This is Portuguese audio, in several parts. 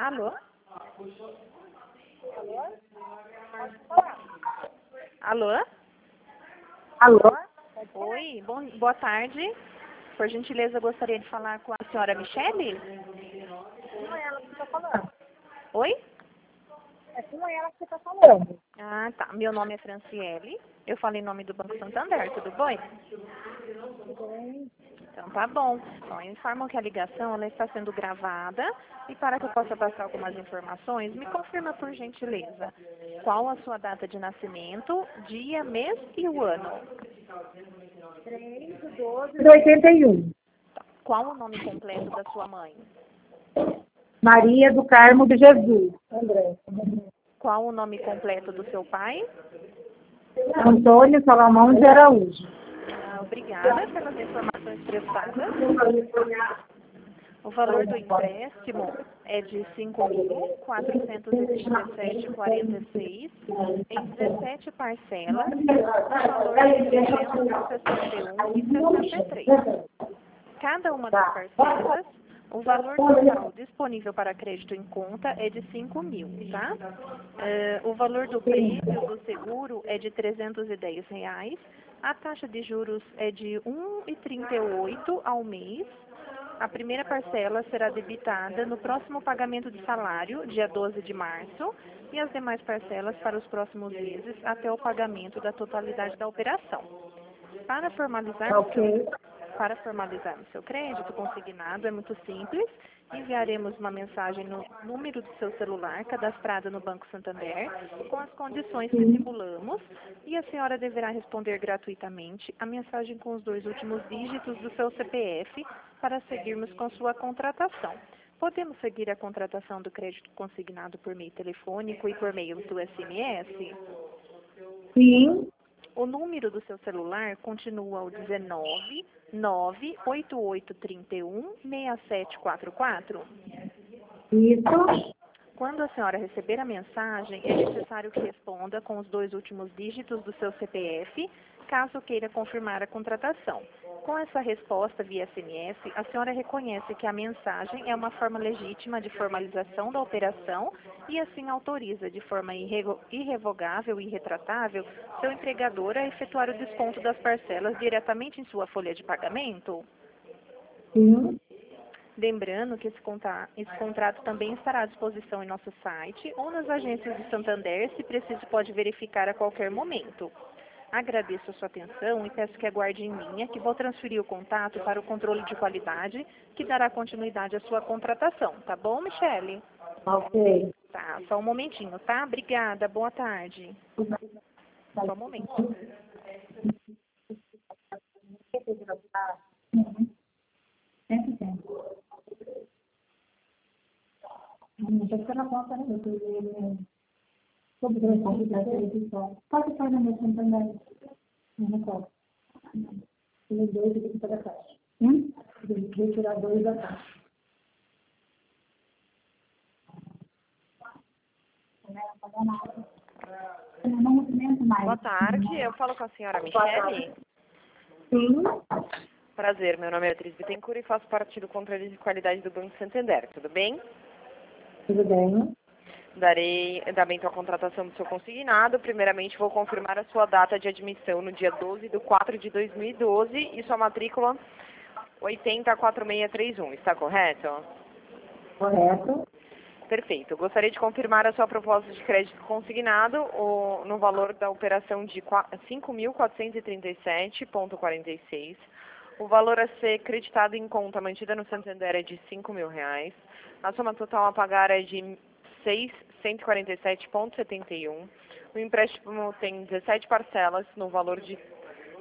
Alô? Alô? Alô? Oi, boa tarde. Por gentileza, eu gostaria de falar com a senhora Michele? Não é ela que está falando. Oi? É com ela que você está falando. Ah, tá. Meu nome é Franciele. Eu falo em nome do Banco Santander, tudo bem? Tudo bem? Então tá bom. Bom, informam que a ligação ela está sendo gravada e para que eu possa passar algumas informações, me confirma por gentileza. Qual a sua data de nascimento, dia, mês e o ano? 3/12/81. Qual o nome completo da sua mãe? Maria do Carmo de Jesus. André. Qual o nome completo do seu pai? Antônio Salomão de Araújo. Obrigada pelas informações prestadas. O valor do empréstimo é de R$ 5.437,46 em 17 parcelas, no valor de R$ 361,63. Cada uma das parcelas, o valor total disponível para crédito em conta é de R$ 5.000, tá? O valor do prêmio do seguro é de R$ 310. A taxa de juros é de 1,38 ao mês. A primeira parcela será debitada no próximo pagamento de salário, dia 12 de março, e as demais parcelas para os próximos meses até o pagamento da totalidade da operação. Para formalizar o seu crédito consignado é muito simples. Enviaremos uma mensagem no número do seu celular cadastrado no Banco Santander com as condições que simulamos e a senhora deverá responder gratuitamente a mensagem com os 2 últimos dígitos do seu CPF para seguirmos com sua contratação. Podemos seguir a contratação do crédito consignado por meio telefônico e por meio do SMS? Sim. O número do seu celular continua o 19 98831 6744. Isso. Quando a senhora receber a mensagem, é necessário que responda com os 2 últimos dígitos do seu CPF, caso queira confirmar a contratação. Com essa resposta via SMS, a senhora reconhece que a mensagem é uma forma legítima de formalização da operação e assim autoriza de forma irrevogável e irretratável seu empregador a efetuar o desconto das parcelas diretamente em sua folha de pagamento? Sim. Lembrando que esse contrato também estará à disposição em nosso site ou nas agências de Santander, se preciso pode verificar a qualquer momento. Agradeço a sua atenção e peço que aguarde em linha, que vou transferir o contato para o controle de qualidade, que dará continuidade à sua contratação. Tá bom, Michele? Ok. Tá, só um momentinho, tá? Obrigada, boa tarde. Só um momento. Pode fazer no meu também. Não posso. Tem 2 aqui para a caixa. Vou tirar 2 da caixa. Boa tarde, eu falo com a senhora Michele. Sim. Prazer, meu nome é Beatriz Bittencourt e faço parte do controle de qualidade do Banco Santander, tudo bem? Tudo bem. Darei andamento à contratação do seu consignado. Primeiramente, vou confirmar a sua data de admissão no dia 12/4/2012 e sua matrícula 804631, está correto? Correto. Perfeito. Gostaria de confirmar a sua proposta de crédito consignado no valor da operação de R$ 5.437,46. O valor a ser creditado em conta mantida no Santander é de R$ 5.000. A soma total a pagar é de R$ 647,71. O empréstimo tem 17 parcelas no valor de R$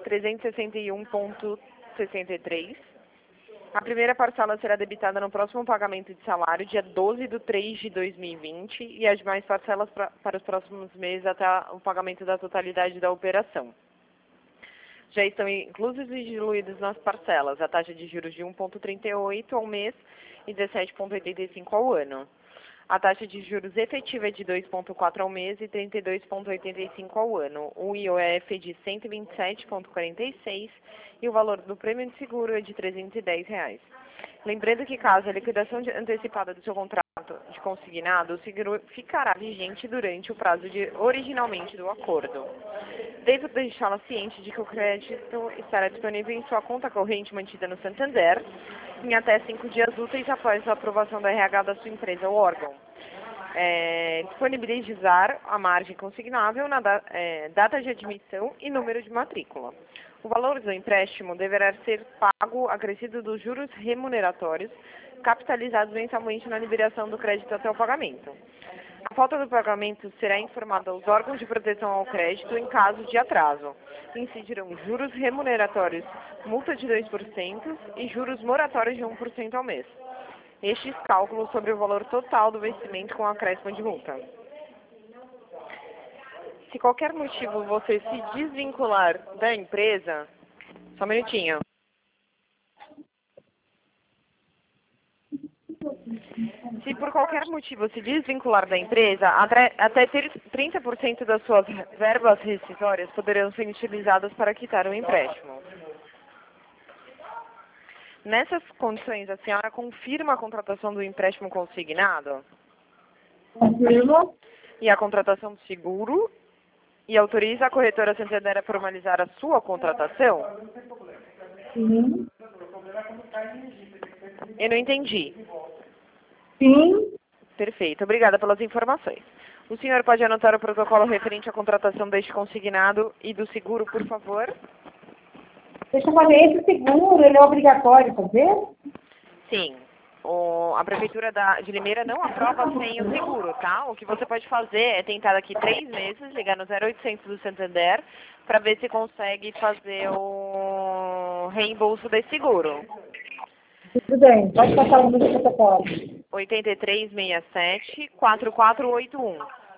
361,63. A primeira parcela será debitada no próximo pagamento de salário, dia 12/3/2020, e as demais parcelas para os próximos meses até o pagamento da totalidade da operação. Já estão inclusos e diluídos nas parcelas a taxa de juros de 1,38 ao mês e 17,85 ao ano. A taxa de juros efetiva é de 2,4 ao mês e 32,85 ao ano. O IOF é de R$ 127,46 e o valor do prêmio de seguro é de R$ 310. Lembrando que caso a liquidação antecipada do seu contrato contrato de consignado, o seguro ficará vigente durante o prazo originalmente do acordo. Devo deixá-la ciente de que o crédito estará disponível em sua conta corrente mantida no Santander em até 5 dias úteis após a aprovação da RH da sua empresa ou órgão. Disponibilizar a margem consignável na data de admissão e número de matrícula. O valor do empréstimo deverá ser pago acrescido dos juros remuneratórios capitalizados mensalmente na liberação do crédito até o pagamento. A falta do pagamento será informada aos órgãos de proteção ao crédito em caso de atraso. Incidirão juros remuneratórios, multa de 2% e juros moratórios de 1% ao mês. Estes cálculos sobre o valor total do vencimento com acréscimo de multa. Se qualquer motivo você se desvincular da empresa, só um minutinho. Se por qualquer motivo se desvincular da empresa, até 30% das suas verbas rescisórias poderão ser utilizadas para quitar o empréstimo. Nessas condições, a senhora confirma a contratação do empréstimo consignado? Confirmo. E a contratação do seguro? E autoriza a corretora Santander a formalizar a sua contratação? Sim. Eu não entendi. Sim. Perfeito. Obrigada pelas informações. O senhor pode anotar o protocolo referente à contratação deste consignado e do seguro, por favor? Deixa eu fazer esse seguro, ele é obrigatório fazer? Sim. A Prefeitura de Limeira não aprova sem o seguro, tá? O que você pode fazer é tentar daqui 3 meses, ligar no 0800 do Santander, para ver se consegue fazer o reembolso desse seguro. Tudo bem, pode passar o número do protocolo. 8367-4481.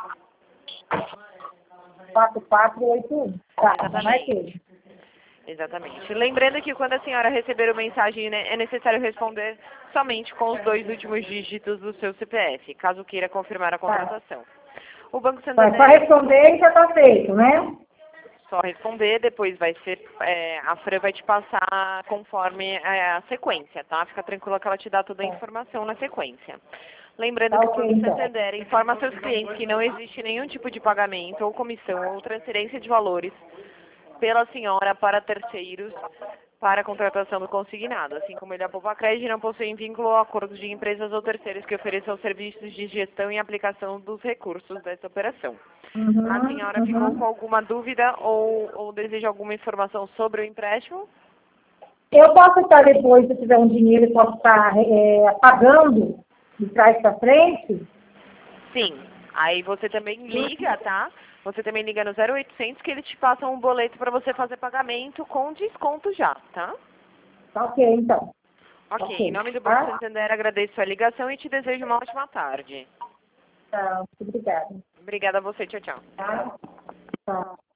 4481. Tá, Exatamente. marquei. Exatamente. Lembrando que quando a senhora receber a mensagem, né, é necessário responder somente com os 2 últimos dígitos do seu CPF, caso queira confirmar a contratação. O Banco Santander... Só responder e já está feito, né? Só responder, depois vai ser... a Fran vai te passar conforme a sequência, tá? Fica tranquila que ela te dá toda a informação na sequência. Lembrando que o Banco Santander informa seus clientes que não existe nenhum tipo de pagamento ou comissão ou transferência de valores pela senhora para terceiros para a contratação do consignado, assim como ele, a Poupa-Crédito, não possui vínculo ou acordos de empresas ou terceiros que ofereçam serviços de gestão e aplicação dos recursos dessa operação. A senhora ficou com alguma dúvida ou deseja alguma informação sobre o empréstimo? Eu posso estar depois, se tiver um dinheiro, eu posso estar pagando de trás para frente? Sim. Aí você também liga, tá? Você também liga no 0800 que eles te passam um boleto para você fazer pagamento com desconto já, tá? Tá ok, então. Ok. Em nome do Banco Santander, agradeço a ligação e te desejo uma ótima tarde. Tá, muito obrigada. Obrigada a você. Tchau, tchau. Tá.